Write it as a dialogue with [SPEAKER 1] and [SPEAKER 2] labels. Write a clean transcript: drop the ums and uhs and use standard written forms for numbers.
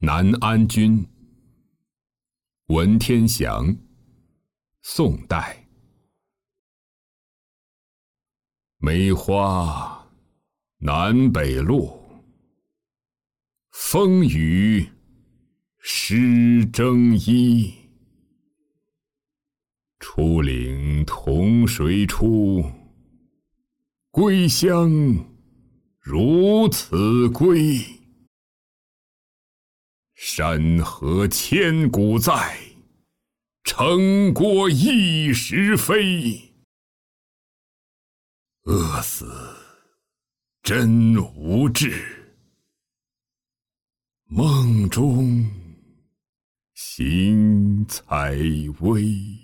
[SPEAKER 1] 南安君，文天祥，宋代。梅花南北落，风雨湿征衣。出岭同水出，归乡如此归。山河千古在，城郭一时飞。饿死真无志，梦中醒采薇。